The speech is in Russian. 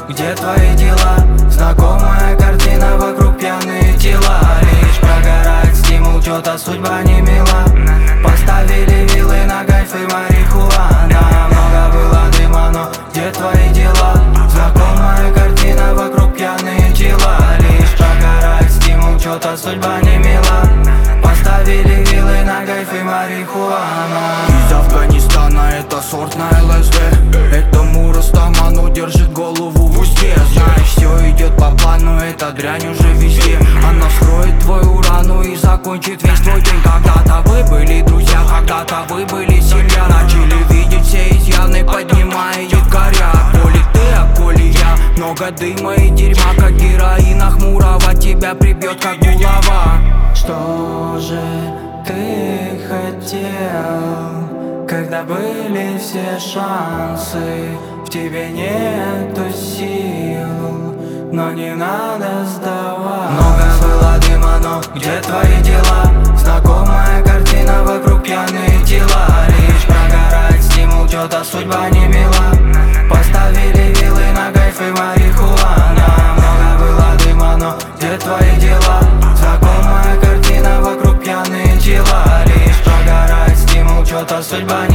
где твои дела? Знакомая картина, вокруг пьяные тела. Лишь прогорает стимул, чё-то судьба не мила. Поставили вилы на кайф и марихуана. Много было дыма, но где твои дела? Знакомая картина, вокруг пьяные тела. Лишь прогорает стимул, чё-то судьба не мила. Поставили вилы на кайф и марихуана. Из Афганистана это сорт на ЛСД. Этому Растаману держит голову в узде. Знаешь, все идет по плану, эта дрянь уже везде. Она вскроет твою рану и закончит весь твой день. Когда-то вы были друзья, когда-то вы были семья. Начали видеть все изъяны, поднимая якоря. Коли ты, а коли я, много дыма и дерьма. Как героина хмурого тебя прибьет, как булава. Что же ты хотел, когда были все шансы? В тебе нету сил, но не надо сдаваться. Много было дыма, но где твои дела? Знакомая картина, вокруг пьяные тела. Лишь прогорает стимул, чё-то судьба не мила. Поставили вилы на кайф и марихуана. Много было дыма, но где твои дела? Знакомая картина, вокруг пьяные тела. Лишь прогорает стимул, чё-то судьба